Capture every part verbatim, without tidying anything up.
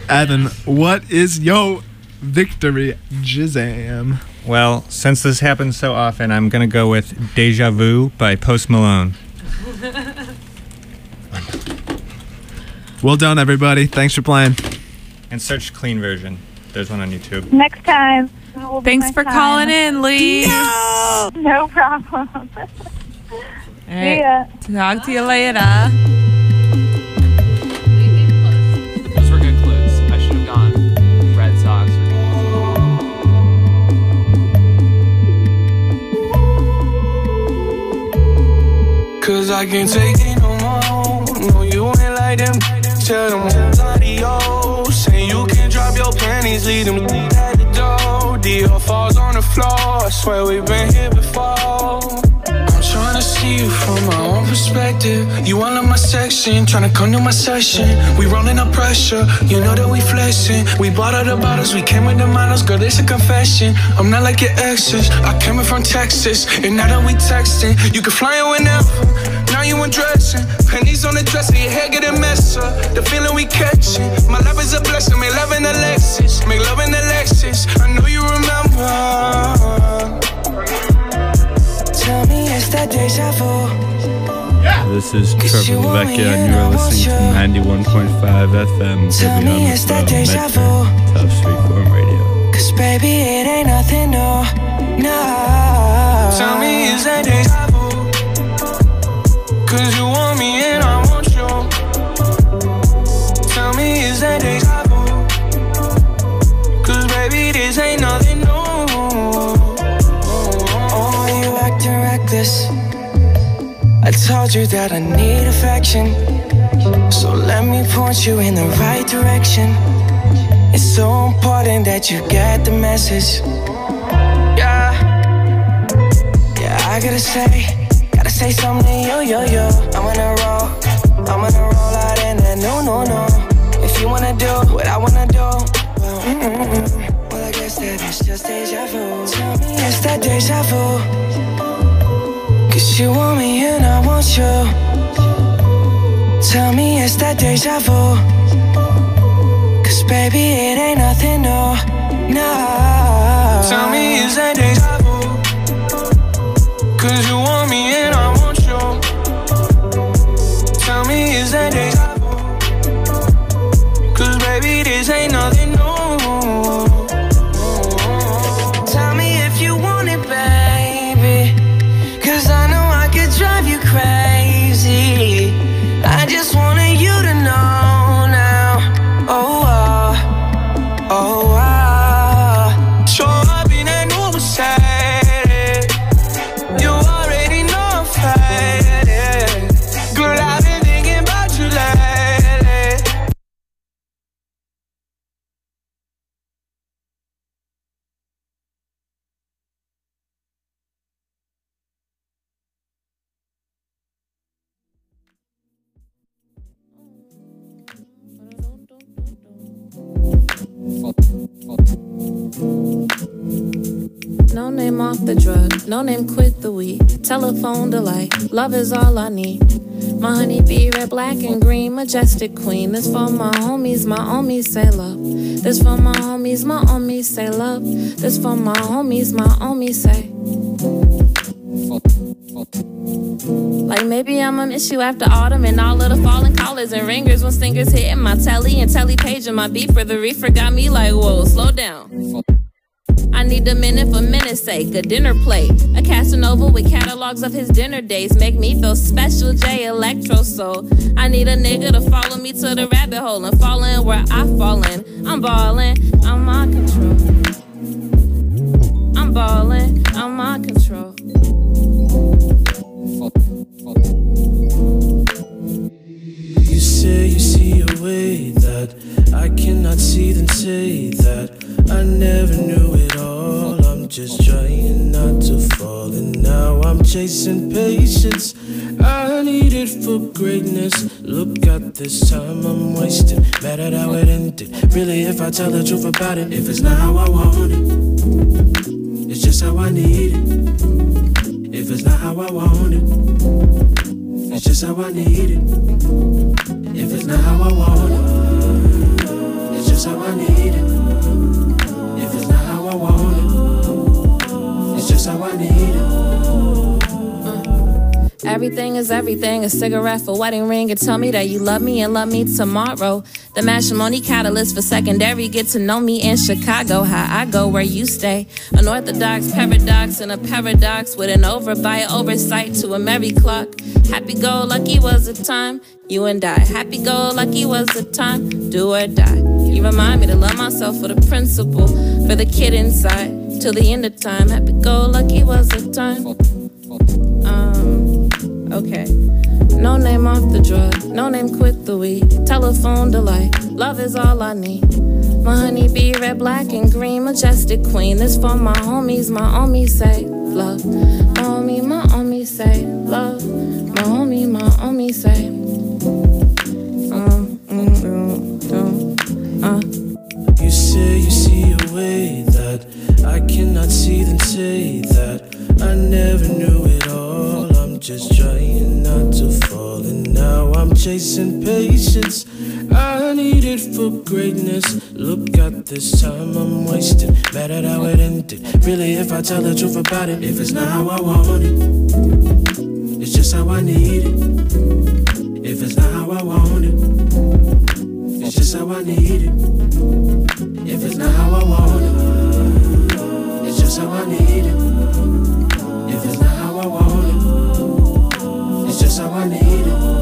Evan, what is yo victory jizam? Well, since this happens so often, I'm going to go with Deja Vu by Post Malone. Well done, everybody. Thanks for playing. And search clean version. There's one on YouTube. Next time. will be Thanks my for time. calling in, Lee. No, no problem. All right. See ya. Talk to you later. Those were good clues. I should have gone Red Sox or Cause I can't take it no more. No, you ain't like them. Tell them adios. Say you can drop your panties, leave them at the door. Dior falls on the floor. I swear we've been here before. I'm trying to see you from my own perspective. You all in my section, trying to come to my session. We rolling up pressure, you know that we flexing. We bought all the bottles, we came with the models. Girl, it's a confession. I'm not like your exes. I came in from Texas, and now that we texting, you can fly in whenever. Now you undressing, pennies on the dresser, your hair getting messed up. The feeling we catching, my love is a blessing. Make love in the Lexus, make love in the Lexus. I know you remember. Tell me it's that deja vu. This is Trevor Vecchia, and you are listening to ninety-one point five F M. Tell me it's that deja vu. Tough Street Form Radio. Cause baby, it ain't nothing, no, no. Tell me it's that deja vu. Cause you want me and I want you. Tell me is that deja vu. Cause baby this ain't nothing new. Oh, you acting reckless. I told you that I need affection, so let me point you in the right direction. It's so important that you get the message. Yeah, yeah, I gotta say Gotta say something to you, yo, yo. I'm on a roll, I'm on a roll out in that no, no, no. If you wanna do what I wanna do, well, mm-mm. Well, I guess that it's just deja vu. Tell me it's that deja vu. Cause you want me and I want you. Tell me it's that deja vu. Cause baby, it ain't nothing, no, no. Tell me it's that deja vu. Cause you want me and I want you. Tell me is that deja vu. Cause baby this ain't nothing new. Tell me if you want it, baby. Cause I know I could drive you crazy. I just wanted you to know now. Oh, uh, oh, uh. Show up in that new side. No name off the drug, no name quit the weed. Telephone delight, love is all I need. My honey bee, red, black, and green, majestic queen. This for my homies, my homies say love. This for my homies, my homies say love. This for my homies, my homies say. Like maybe I'ma miss you after autumn and all of the falling collars and ringers when stingers hitting my telly and telly page and my beeper. The reefer got me like, whoa, slow down. I need a minute for minute's sake, a dinner plate. A Casanova with catalogs of his dinner dates. Make me feel special, J Electro Soul. I need a nigga to follow me to the rabbit hole and fall in where I fall in. I'm ballin', I'm on control. I'm ballin', I'm on control. You say you see a way that I cannot see, then say that I never knew it all. I'm just trying not to fall, and now I'm chasing patience. I need it for greatness. Look at this time I'm wasting. Mad at how it ended. Really, if I tell the truth about it, if it's not how I want it, it's just how I need it. If it's not how I want it, it's just how I need it. If it's not how I want it, it's just everything is everything. A cigarette for wedding ring, and tell me that you love me and love me tomorrow. The matrimony catalyst for secondary, get to know me in Chicago. How I go where you stay. Unorthodox paradox and a paradox with an overbite oversight to a merry clock. Happy-go-lucky was the time, you and I. Happy-go-lucky was the time, do or die. You remind me to love myself for the principle, for the kid inside, till the end of time. Happy-go-lucky was the time. Um, okay. No name off the drug, no name quit the weed. Telephone delight, love is all I need. My honeybee, red, black, and green, majestic queen. This for my homies, my homies say love. My homie, my homie say love. My homie, my homie say. Um, mm, mm, mm, uh. You say you see a way that I cannot see, then say that I never knew it all. I'm just trying not to fall, and now I'm chasing patience. I need it for greatness. Look at this time I'm wasting. Bad at how it ended. Really, if I tell the truth about it, if it's not how I want it, it's just how I need it. If it's not how I want it, it's just how I need it. If it's not how I want it, it's just how I need it. If it's not how I want it, it's just how I need it.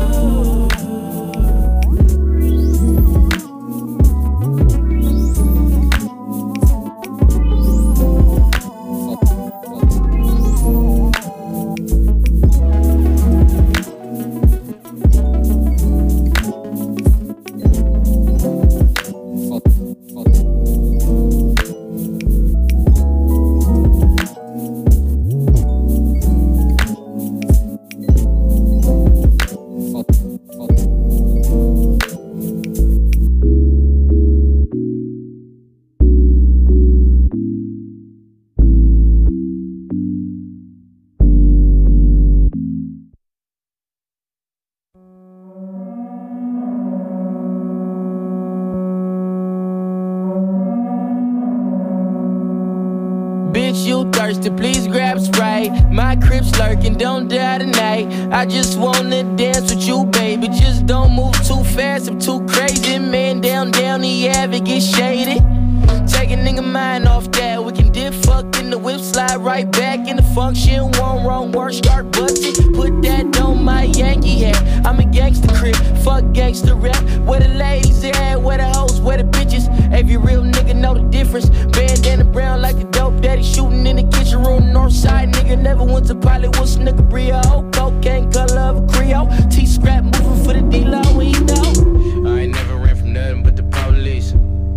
Bitch, you thirsty, please grab Sprite. My crib's lurking, don't die tonight. I just wanna dance with you, baby. Just don't move too fast, I'm too crazy. Man, down, down the Ave, get shady. Take a nigga mind off that. We can dip, fuck in the whip, slide right back in the function. One wrong word, start busting. Put that on my Yankee hat. I'm a gangster crib, fuck gangster rap. Where the ladies at, where the hoes, where the bitches. Every real nigga know the difference. Bandana brown like the dope daddy shooting in the kitchen room. Northside nigga never went to Hollywood, snicker Brio. Cocaine color of a Creole. T-scrap moving for the D-Lo, we know. I ain't never ran from nothing but the police.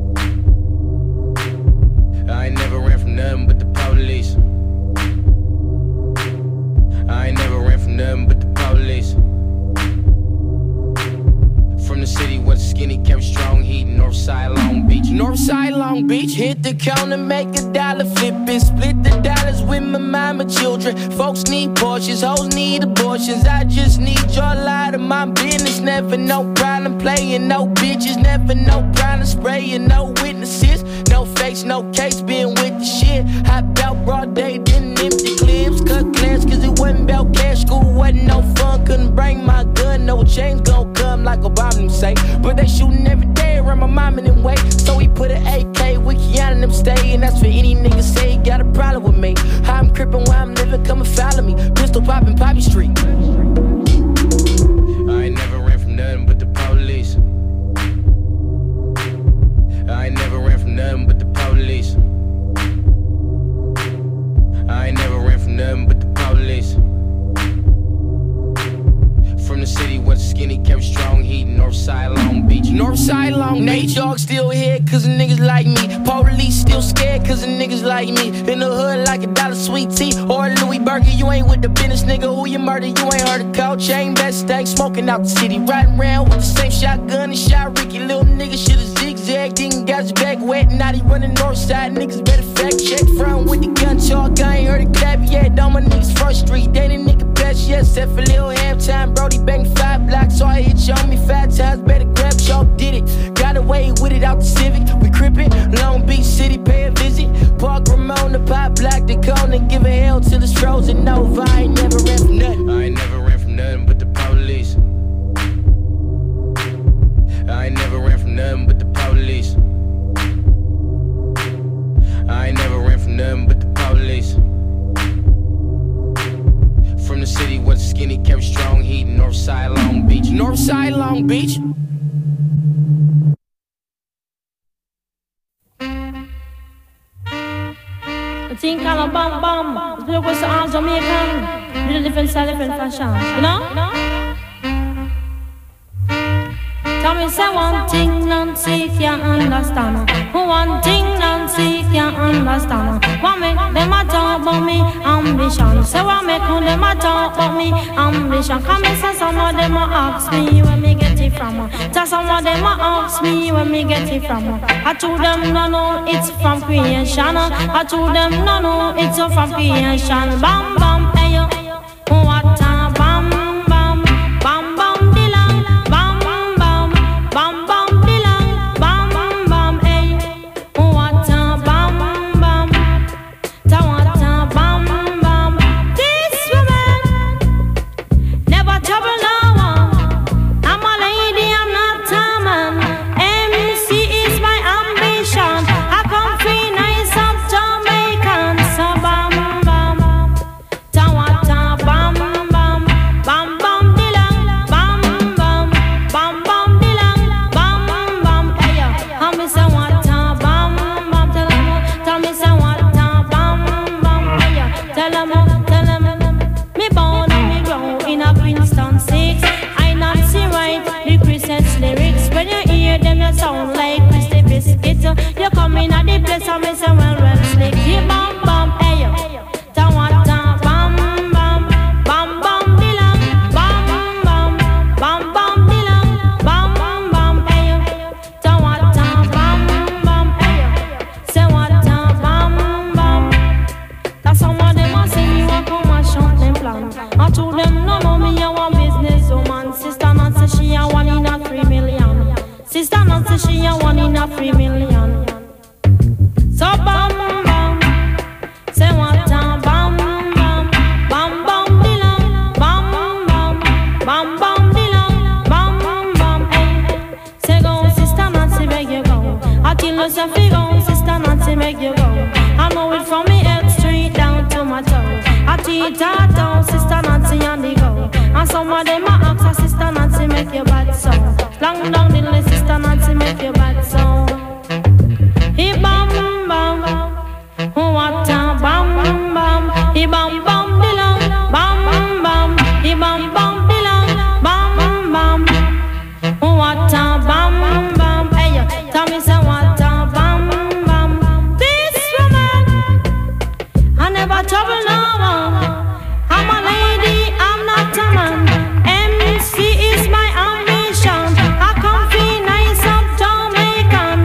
I ain't never ran from nothing but the police. I ain't never ran from nothing but the police. From the city where the skinny kept strong heat. Northside Long Beach. Northside Long Beach. Hit the counter, make a dollar, flip it. Split the dollars with my mama children. Folks need Porsches, hoes need abortions. I just need your light of my business. Never no problem playing, no bitches. Never no problem spraying, no witnesses. No face, no case, being with the shit. Hop out broad day, didn't empty clips. Cut class cause it wasn't about cash. School wasn't no fun, couldn't bring my gun. No chains gon' come like Obama them say. But they shooting every day around my mom and them way. So we put an A K with Keanu and them stay. And that's for any nigga say he got a problem with me. How I'm crippin' where I'm living, come and follow me. Pistol poppin' Poppy Street. I ain't never ran from nothing but the police. I ain't never ran from nothing but the police. I ain't never ran from nothing but the police. From the city where the skinny kept strong heat. Northside Long Beach. Northside Long Beach. Nate Dogg still here cause of niggas like me. Police still scared cause of niggas like me. In the hood like a dollar sweet tea or a Louis Burger. You ain't with the business, nigga. Who you murder? You ain't heard of cold chain best thing. Smoking out the city. Riding around with the same shotgun and shot Ricky. Little nigga should've zigzagged. Didn't got his back wet. Now he running Northside. Niggas better fact check. Front with the gun talk. I ain't heard a clap yet. All my niggas front street. They the nigga best yet. Except for little halftime. Brody banged five blocks. So I hit you on me five times. Better grab y'all did it. Got away with it out the Civic. We crippin'. Long Beach City pay a visit. Park Ramon, the pop block, the cone, and give a hell till it's frozen over. I ain't never ran from nothing. I ain't never ran from from nothing but the police. I ain't never ran from nothing but the police. I ain't never ran from nothing but the police. From the city where the skinny carry strong heat, Northside Long Beach, Northside Long Beach. The thing called a bam bam. It's because all Jamaican, really different style, different fashion. You know? Tell me say one thing Nancy can't understand. One thing Nancy can't understand. What make them a talk about me ambition? Say what make them a talk about me ambition? Come and say some of them a ask me where me get it from. Tell some of them a ask me where me get it from. I told them no no it's from creation. I told them no no it's from creation. Bam bam hey yo, what a bam bam bam bam dilang bam bam bam bam dilang bam bam hey what a bam bam ta what a bam bam. This woman never trouble no one. I'm a lady, I'm not a man. M C is my ambition. I come free nice up Jamaican. So bam bam ta what a bam bam bam bam dilang bam bam bam bam dilang bam bam hey yo. I me say what a bam bam. Tell 'em, tell me say what a bam bam hey yo. Tell 'em, tell 'em. Me born and me grow in a Princeton six. I not see right the Christmas lyrics. When you hear them, you sound like Christy Biscuit. You come in at the place and me say well well slick. You bam bam hey yo. Ta what a bam bam bam bam dilang bam bam bam bam dilang bam bam hey yo. Ta what a bam bam hey yo. Say what a bam bam. That's some of them a say me want come and shut them plan. I told them no no me a one business woman. Sister Nancy she a one in a three million. Sister Nancy she a one in a three million. So bam bam, say what a bam bam bam bam dilang bam bam bam bam dilang bam bam hey. Say go Sister Nancy make you go. I tell you say fi go Sister Nancy make you go. I know it from me head straight down to my toe. I teach her down Sister Nancy and the go. And some of them a ask her Sister Nancy make you bad so. Long down the list Sister Nancy make you bad so. He bam bam, what a bam bam. He bam bam dilang bam bam. He bam bam dilang bam bam. What a bam bam. Hey yo, tell me say what a bam bam. This woman I never trouble no one. I'm a lady, I'm not a man. M C is my ambition. I come feel nice up Jamaican.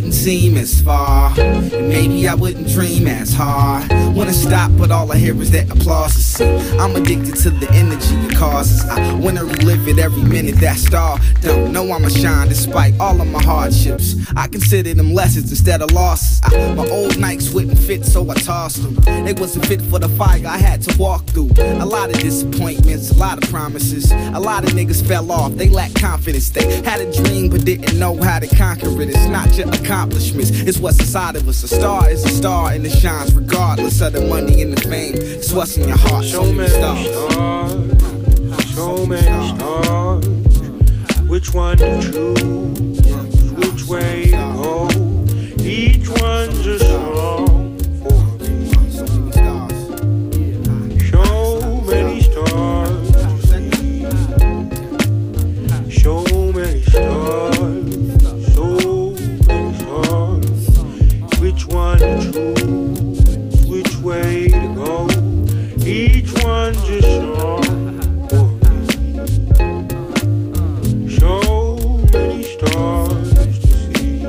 wouldn't seem as far, and maybe I wouldn't dream as hard. Wanna stop, but all I hear is that applause. See, I'm addicted to the energy it causes. I wanna relive it every minute. That star don't know I'ma shine despite all of my hardships. I consider them lessons instead of losses. I, my old Nikes wouldn't fit, so I tossed them. They wasn't fit for the fire I had to walk through. A lot of disappointments, a lot of promises. A lot of niggas fell off, they lacked confidence. They had a dream but didn't know how to conquer it. It's not your accomplishments, it's what's inside of us. A star is a star and it shines regardless of the money and the fame. It's what's in your heart. So many stars, so many stars. Which one to choose? Which way to go? Each one's a song for me. So many stars to see. So many stars, so many stars. Which one to choose? Which way to go? Each one's a song for me. So many stars to see.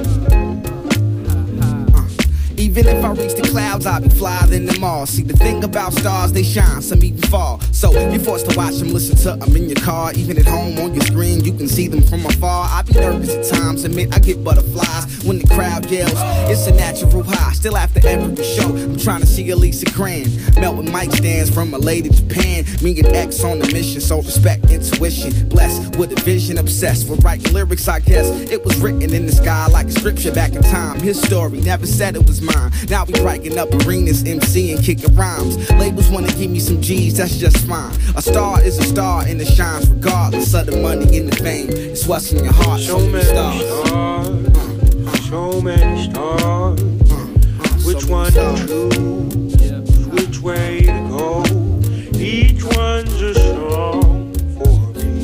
Uh, even if I reach the clouds, I'll be flyer than them all. See, the thing about stars, they shine, some even fall. So you're forced to watch them, listen to them in your car. Even at home on your screen, you can see them from afar. I be nervous at times, admit I get butterflies when the crowd yells. It's a natural high, still after every show I'm trying to see Elisa Grand melt with mic stands from L A to Japan. Me and X on the mission, so respect intuition. Blessed with a vision, obsessed with writing lyrics, I guess. It was written in the sky like a scripture back in time. His story never said it was mine. Now we writing up arenas, MCing, kicking rhymes. Labels wanna give me some G's, that's just fine. A star is a star and it shines regardless of the money and the fame. It's what's in your heart. So many stars, stars. So many stars. Which one to choose? Which way to go? Each one's a song for me.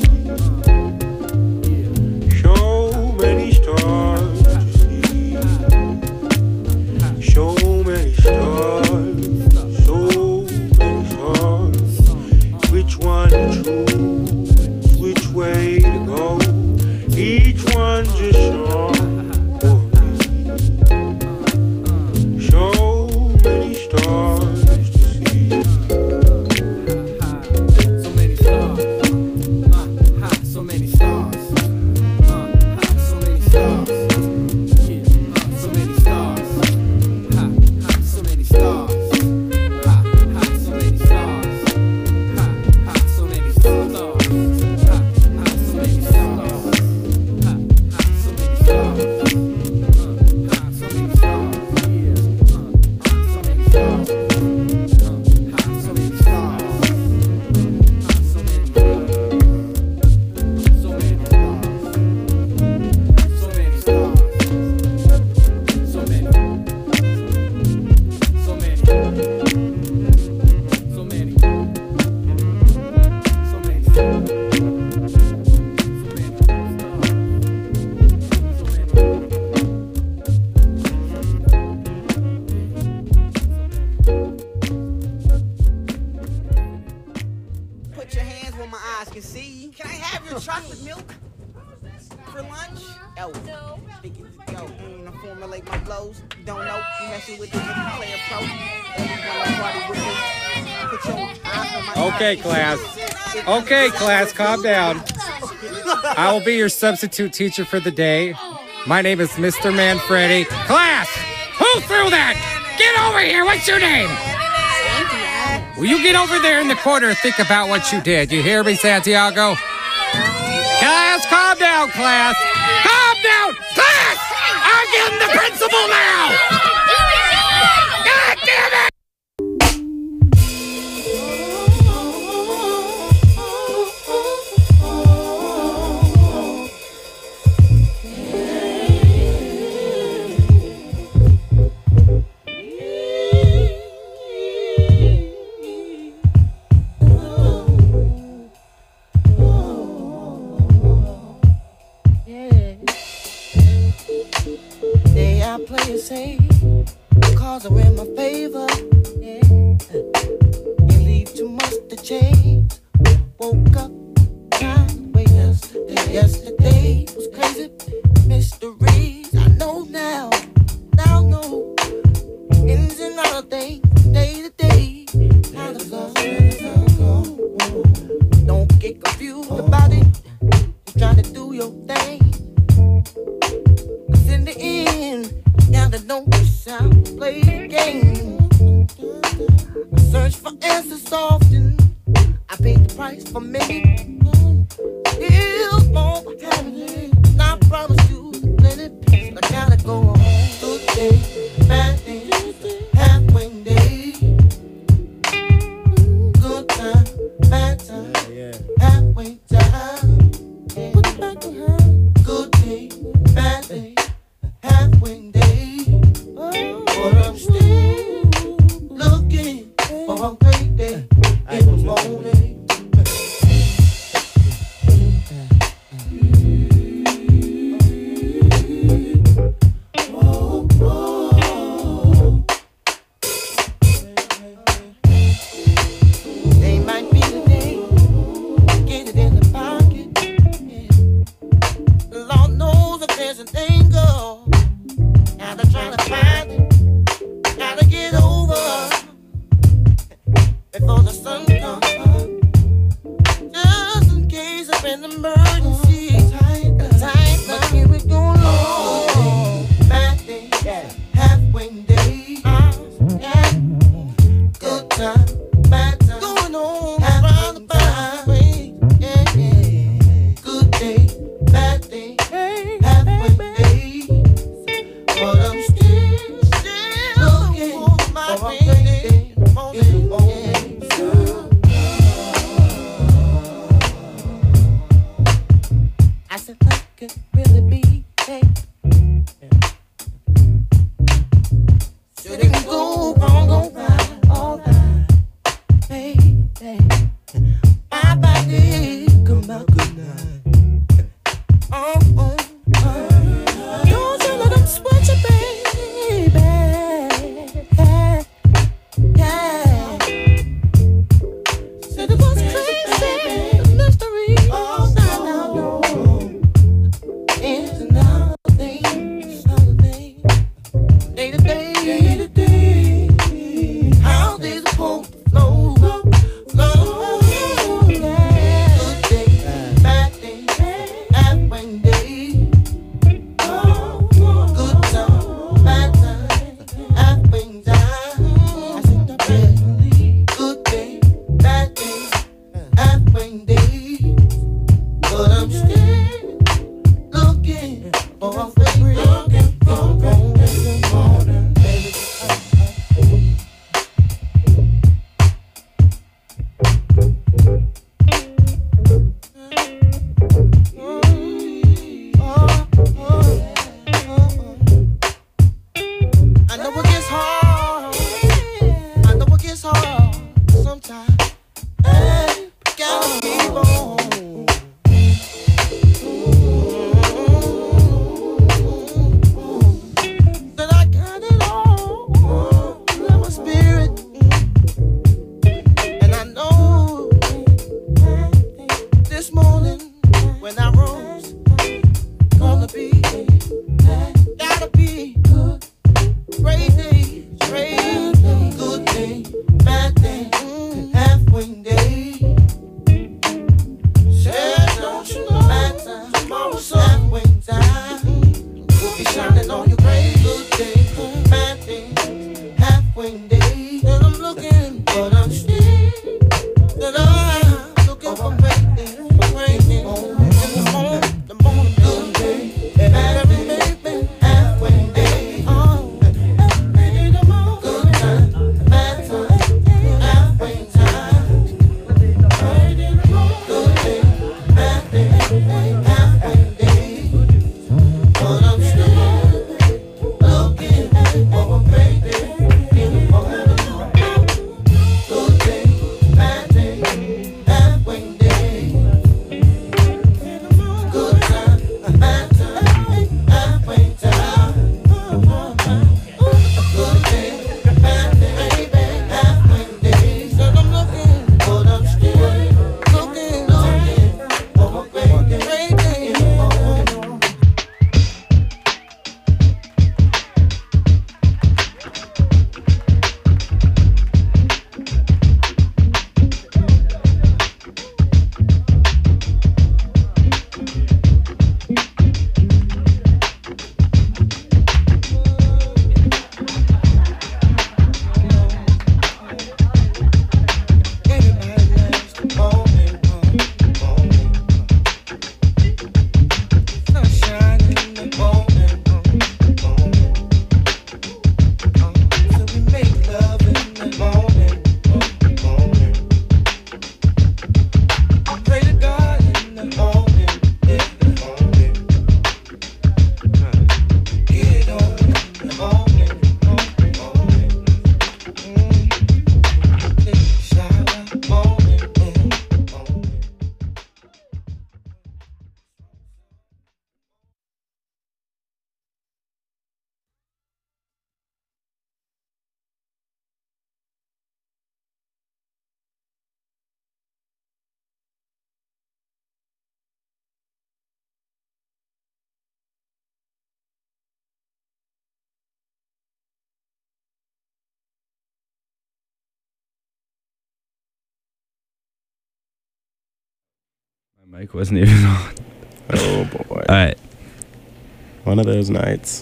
So many stars to see. So many stars, so many stars. Which one to choose? Which way to go? Each one's a song for me. So many stars to see. So many stars, uh, ha, so many stars, uh, ha, so many stars, yeah, uh, so many stars, ha, ha, so many stars, ha, ha, so many stars, ha, ha, so many stars, ha, ha, so many stars, ha, ha, so many stars, uh, ha, so many stars, yeah, uh, so many stars, uh, ha, so many stars. Put your hands where my eyes can see. Can I have your chocolate milk for lunch? Oh, no. Yo, mm, I formulate my flows. You don't know, you messing with the player pro. Everyone party with me. Put your eyes on my Okay, class. Okay, class, calm down. I will be your substitute teacher for the day. My name is Mister Manfredi. Class, who threw that? Get over here. What's your name? Will you get over there in the corner and think about what you did? You hear me, Santiago? Class, calm down, class. Calm down. Class, I'm getting the principal now. God damn it. I play it safe, cause are in my favor, yeah. You leave too much to change. Woke up, time way yesterday. Yesterday was crazy, mysteries I know now. that don't sound play games. I search for answers often. I paid the price for many. Feels more family. And I promise you plenty peace. I gotta go on. Good day, bad day, halfway day. Good time, bad time, halfway time. Good day, bad day, halfway day. But I'm still looking for a great day in the morning. They might be the day, get it in the pocket. The Lord knows that there's an angle. Now they're trying to find it. Gotta get over before the sun comes up. Just in case of an emergency. Tight, tight, but here we go. Long bad day, halfway day. Yeah. Good time, bad time. Going on around the byway. Yeah, yeah. Good day, bad day, halfway day. But I'm still, still looking for my great day in the morning. I said that could really be, hey. Shouldn't go wrong, go right, all right, hey, hey. My body come out good night. Oh, oh, oh. Don't you let them switch it, baby. Yeah, yeah. Said it was crazy, the mystery. Oh, no, no, no. It's another thing, another thing. Day to day, day to day. How they supposed to flow, flow, yeah. Good day, bad day, halfway day. Oh, good time, bad time, halfway time. I said the best. Good day, bad day, halfway day. But I'm still looking for a favorite, looking for a golden morning, baby. My mic wasn't even on. Oh boy. All right. One of those nights.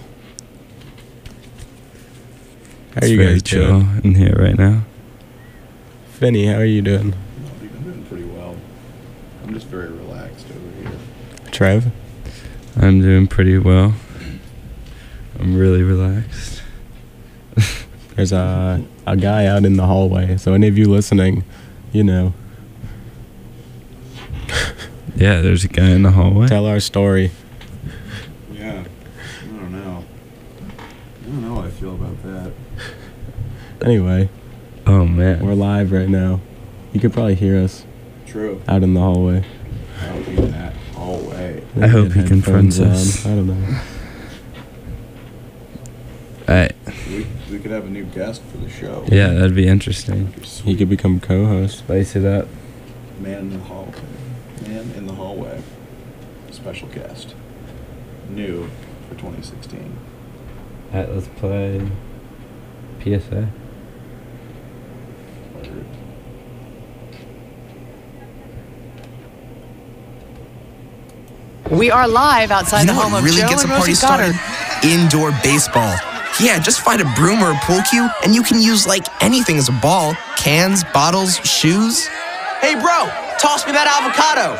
How It's are you very guys chill doing? in here right now. Finney, how are you doing? I'm doing pretty well. I'm just very relaxed over here. Trev? I'm doing pretty well. I'm really relaxed. There's a a guy out in the hallway. So any of you listening, you know. Yeah, there's a guy in the hallway. Tell our story. Yeah. I don't know. I don't know how I feel about that. Anyway. Oh man. We're live right now. You could probably hear us. True. Out in the hallway. Out in that hallway. I hope he confronts us. I don't know. Alright. We, we could have a new guest for the show. Yeah, that'd be interesting. He could become co-host. Spice it up. Man in the hallway. Man in the hallway. Special guest. New for twenty sixteen. Alright, let's play P S A. We are live outside You the know home what of really Joe gets and a party Rosie Goddard. started? Indoor baseball. Yeah, just find a broom or a pool cue, and you can use like anything as a ball. Cans, bottles, shoes. Hey, bro, toss me that avocado.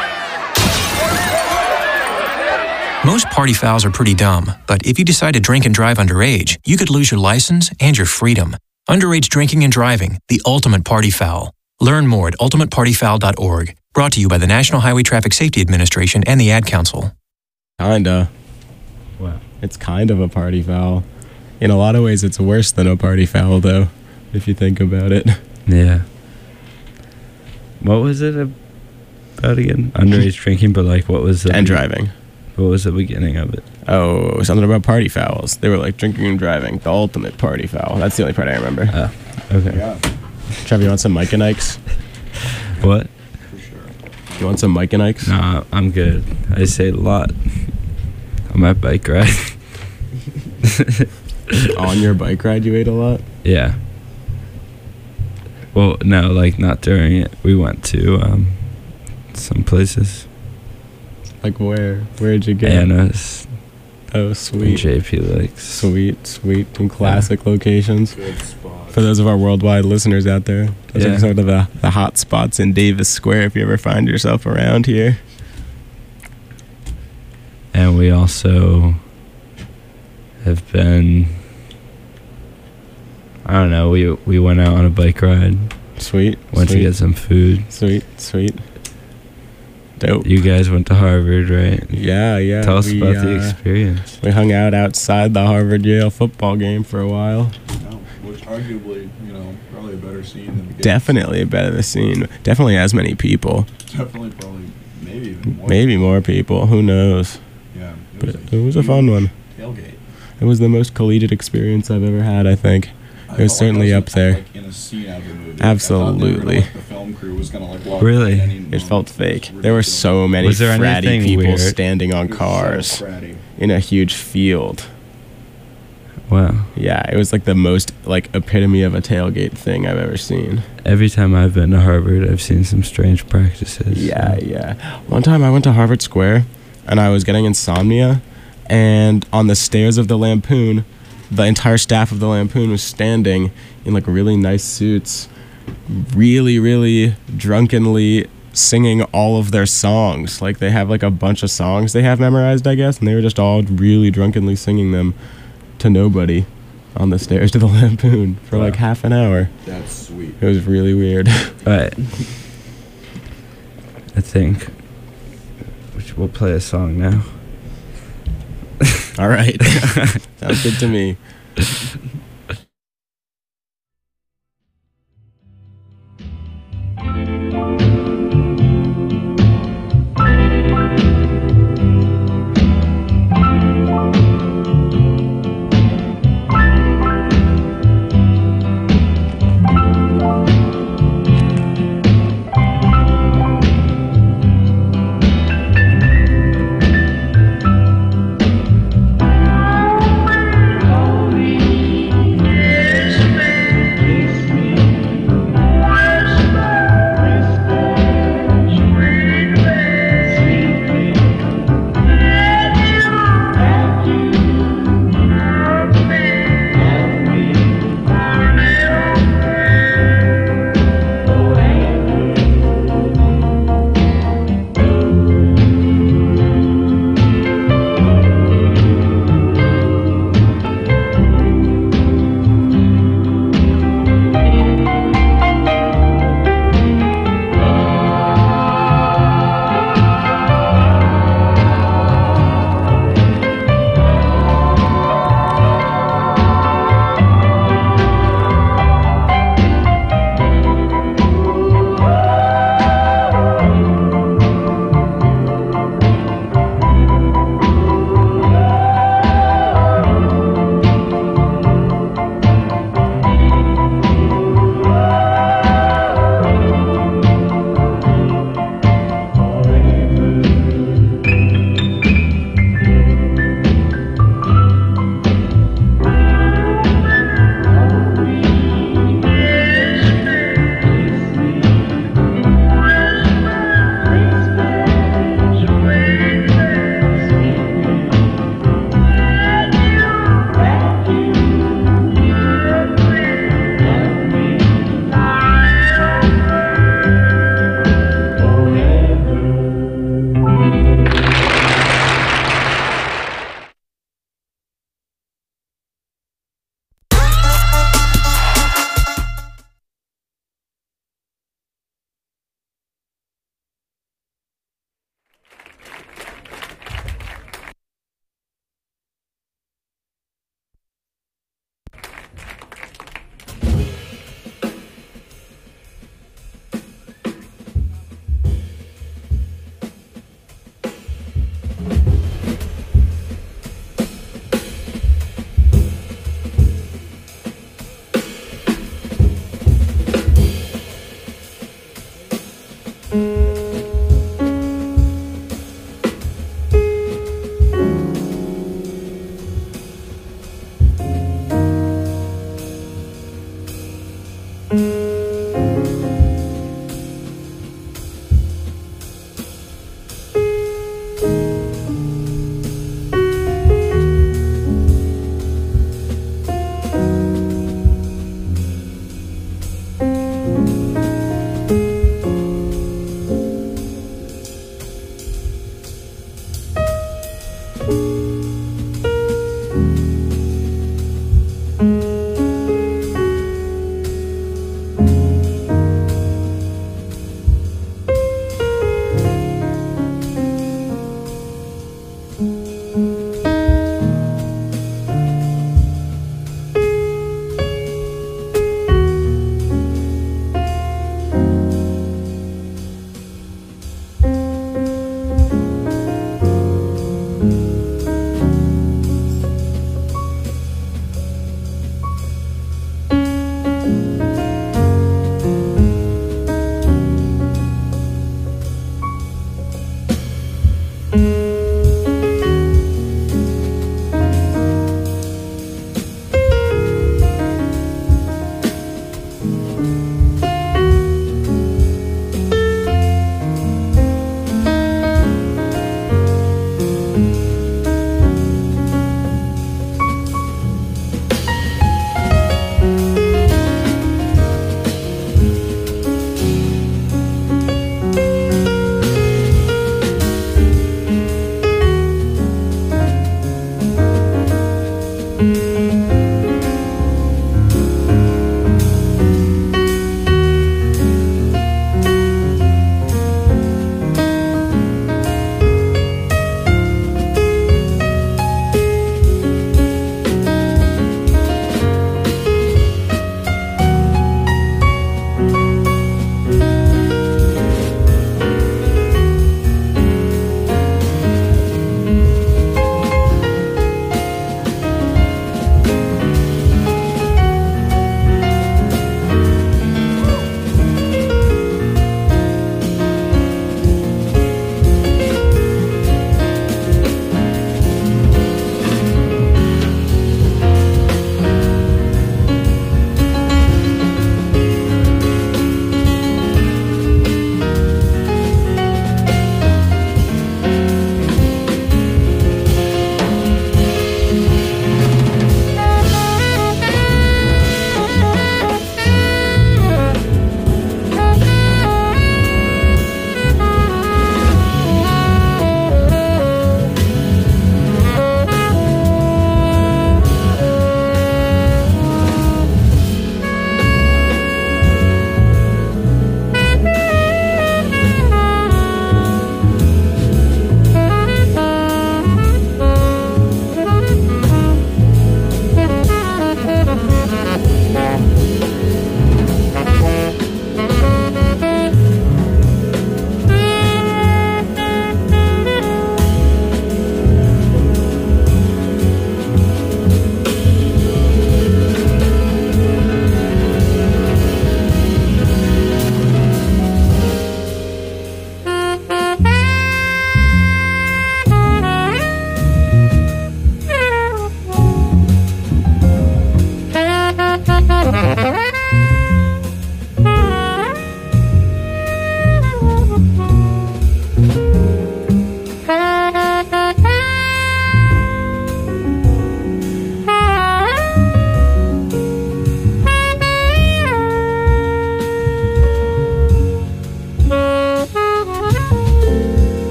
Most party fouls are pretty dumb, but if you decide to drink and drive underage, you could lose your license and your freedom. Underage drinking and driving, the ultimate party foul. Learn more at ultimate party foul dot org. Brought to you by the National Highway Traffic Safety Administration and the Ad Council. Kinda. Wow. It's kind of a party foul. In a lot of ways, it's worse than a party foul, though, if you think about it. Yeah. What was it about again? Underage drinking, but like what was the... And driving. What was the beginning of it? Oh, something about party fouls. They were like drinking and driving, the ultimate party foul. That's the only part I remember. Oh, okay. Yeah. Trevor, you want some Mike and Ike's? What? For sure. You want some Mike and Ike's? Nah, I'm good. I say it a lot on my bike ride. On your bike ride, you ate a lot? Yeah. Well, no, like not during it. We went to um, some places. Like where? Where'd you go? Anna's. Oh, And sweet. J P Lakes. Sweet, sweet. And classic locations. Good spot. For those of our worldwide listeners out there, those Yeah. are sort of the, the hot spots in Davis Square if you ever find yourself around here. And we also have been... I don't know, we we went out on a bike ride. Sweet. Went sweet, to get some food. Sweet, sweet. Dope. You guys went to Harvard, right? Yeah, yeah. Tell us we, about the uh, experience. We hung out outside the Harvard-Yale football game for a while. No, which arguably, you know, probably a better scene than the game. Definitely a better scene. Definitely as many people. Definitely, probably, maybe even more. Maybe more people. Who knows? Yeah. It But was it, it was a fun one. Tailgate. It was the most collegiate experience I've ever had, I think. I It was felt like I certainly was up there. Like in a scene out of the movie. Like, I thought they were Absolutely. gonna, like, the film crew was gonna like walk Really? by any It moment. felt fake. Ridiculous. There were so many Was there fratty anything people weird? standing on It was so cars fratty. in a huge field. Wow. Yeah, it was like the most like epitome of a tailgate thing I've ever seen. Every time I've been to Harvard, I've seen some strange practices. Yeah, yeah. One time I went to Harvard Square and I was getting insomnia, and on the stairs of the Lampoon, the entire staff of the Lampoon was standing in like really nice suits, really, really drunkenly singing all of their songs. Like they have like a bunch of songs they have memorized, I guess, and they were just all really drunkenly singing them to nobody on the stairs to the Lampoon for like half an hour. That's sweet. It was really weird. Alright. I think which we'll play a song now. All right. Sounds good to me. Glory.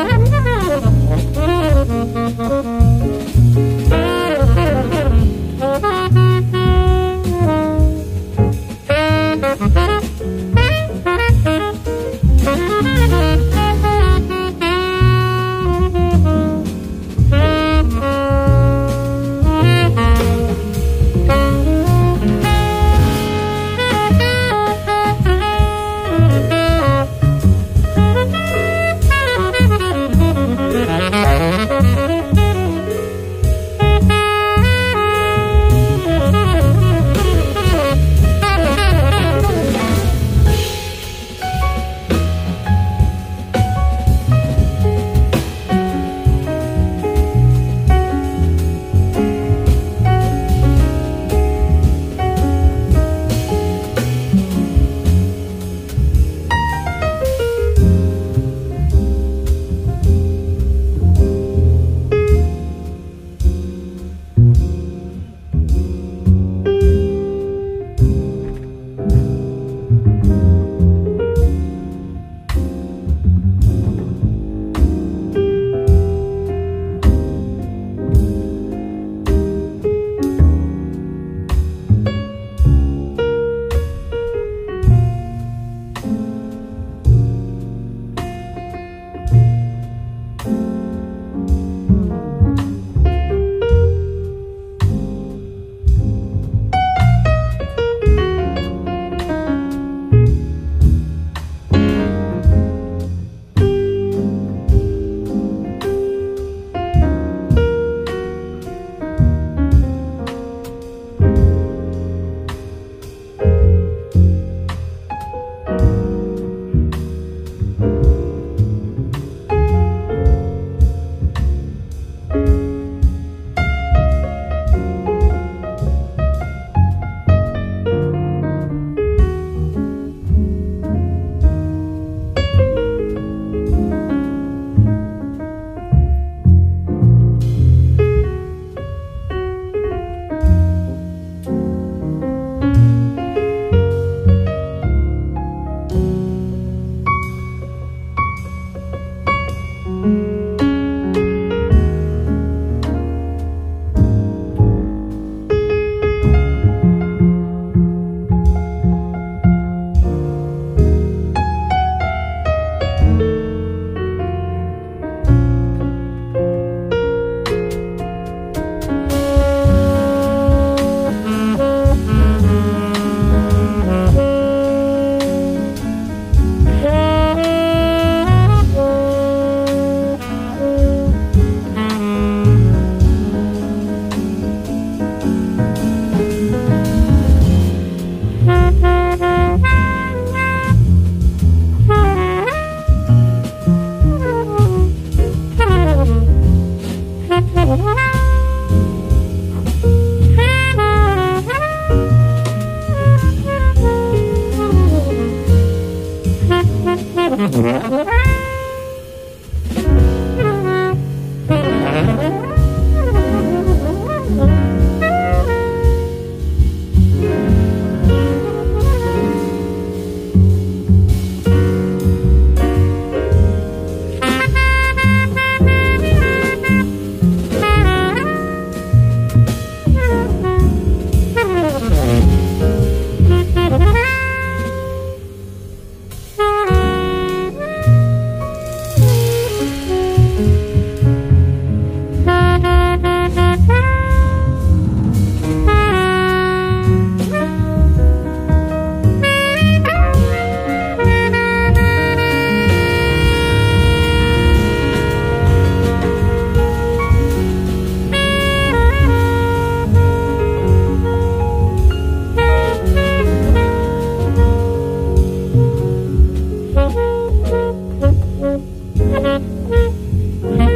Thank you.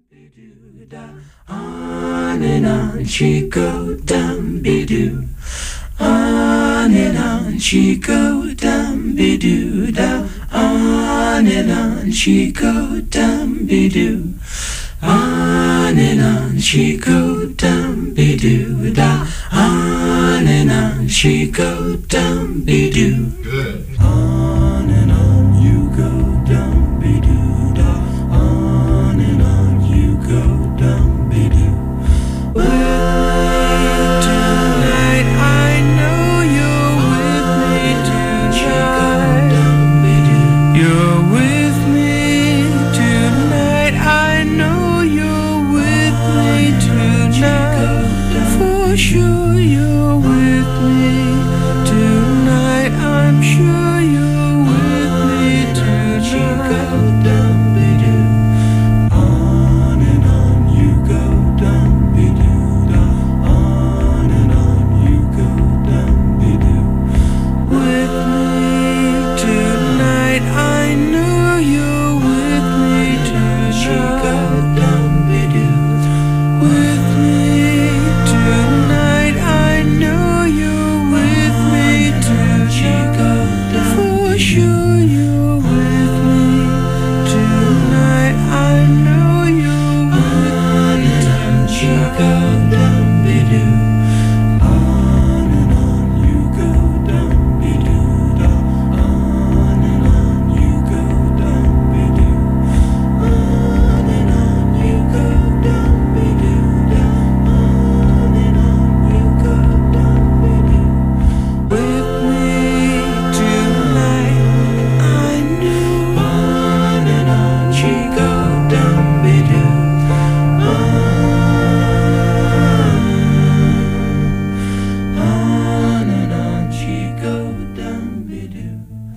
On and on she go, dum-be-doo. On and on she go, dum-be-doo-da. On and on she go, dum-be-doo. On and on she go, dum-be-doo-da. On and on she go, dum-be-doo. Good. On and on you go, dum-be-doo-da. On and on you go, dum-be-doo. Well, tonight I know you're with me tonight. You're with me tonight. I know you're with me tonight. For sure you're with me tonight. I'm sure you're with me tonight. On and on you go, dum-be-doo-da. On and on you go, dum-be-doo. With me tonight, I know you're with me tonight. With me tonight, I know you're with me tonight. For sure you're with me tonight. I know you're with me tonight. On and on you go, dum-be-doo-da. On and on you go, dum-be-doo. On and on you go, dum-be-doo-da. On and on you go, dum-be-doo. With me tonight, I know. On and on she go, dum-be-doo. On and on she go, dum-be-doo.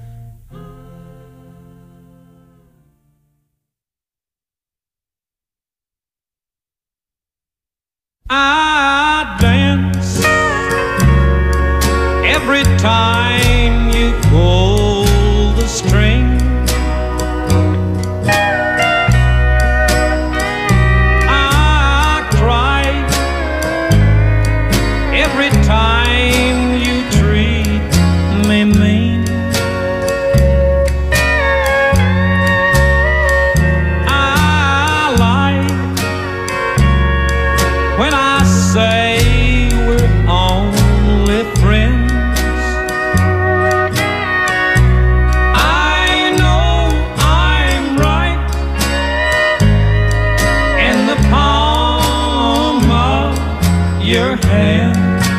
I dance every time you pull the string. I cry every time you treat me mean. I lie when I say we're only friends. I know I'm right in the palm of your hand.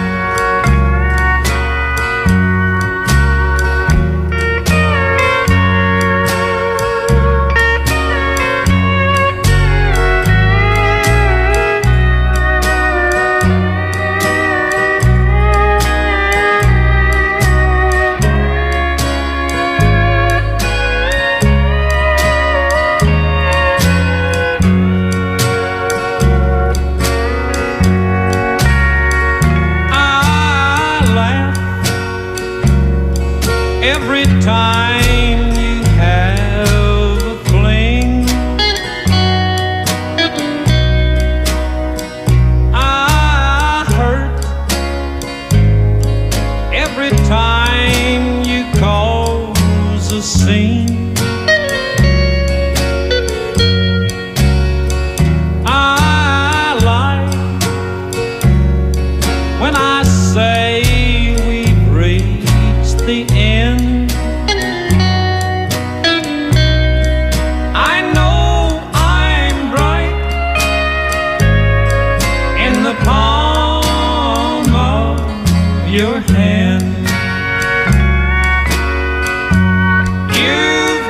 I laugh every time you have a fling. I hurt every time you cause a scene. I lie when I say we've reached the end. I know I'm right in the palm of your hand. You've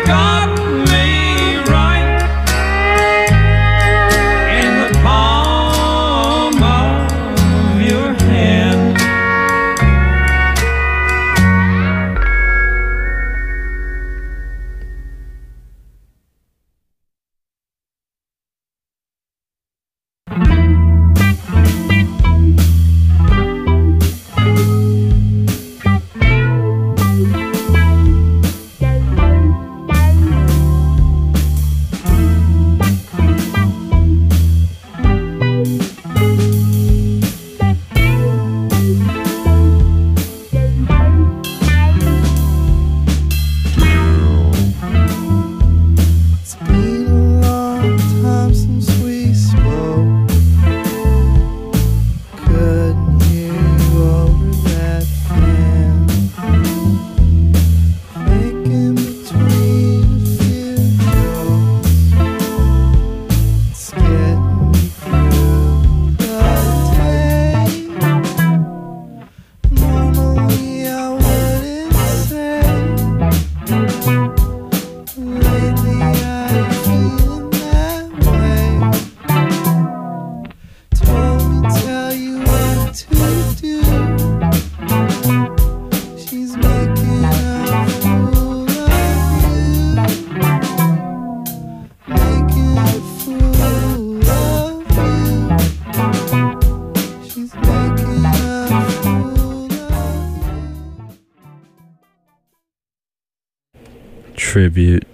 tribute.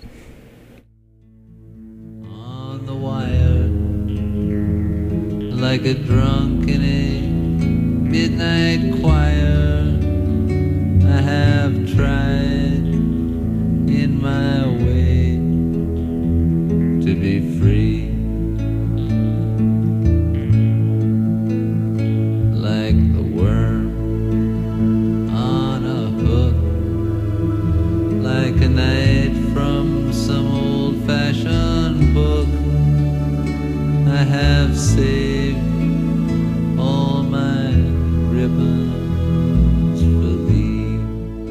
On the wire, like a drunk in a midnight choir, I have tried in my way to be free. Like the worm on a hook, like a knight from some old-fashioned book. I have saved all my ribbons for thee.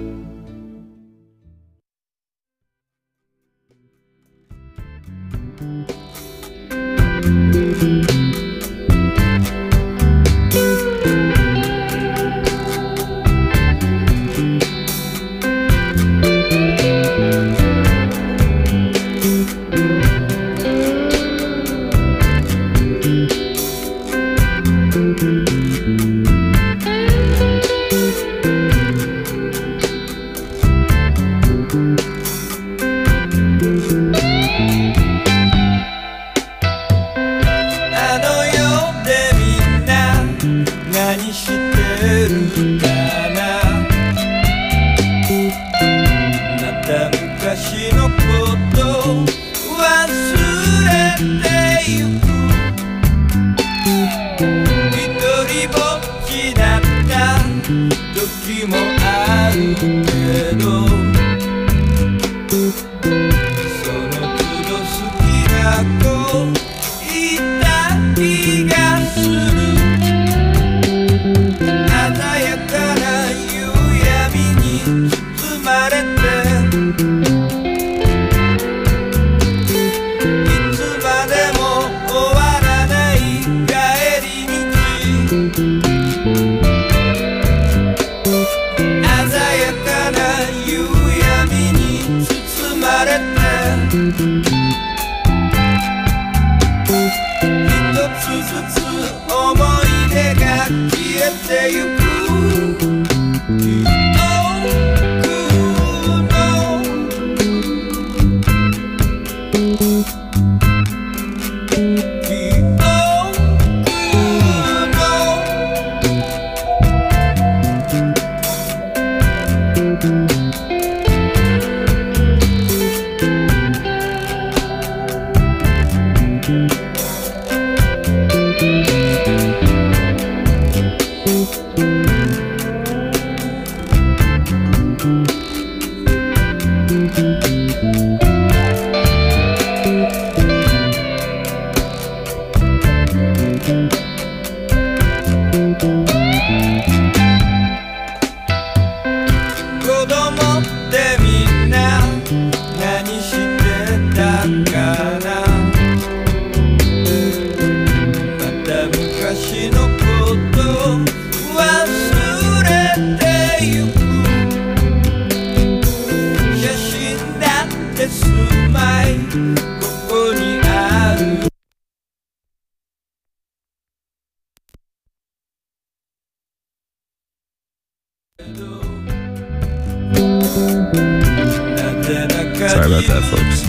Sorry about that, folks.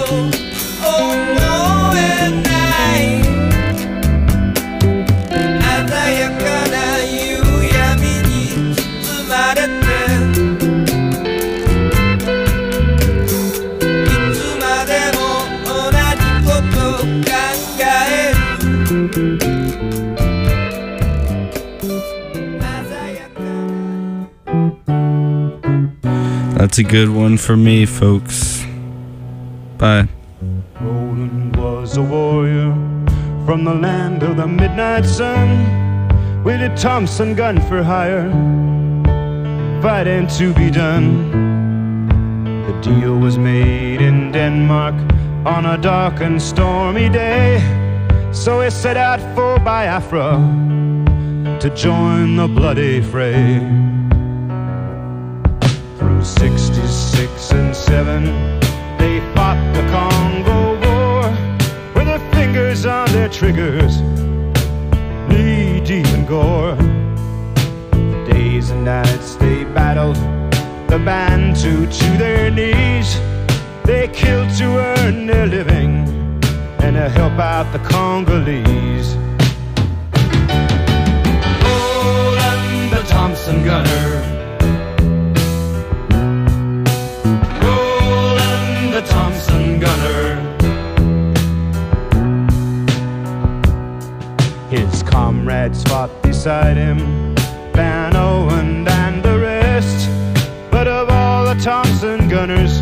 That's a good one for me, folks. Bye. Roland was a warrior from the land of the midnight sun, with a Thompson gun for hire, fighting to be done. The deal was made in Denmark on a dark and stormy day, so he set out for Biafra to join the bloody fray. Through sixty-six and seven, they fought the Congo War, with their fingers on their triggers, knee deep in gore. Days and nights they battled, the Bantu to their knees, They kill to earn their living and to help out the Congolese. Roland the Thompson gunner, Roland the Thompson gunner. His comrades fought beside him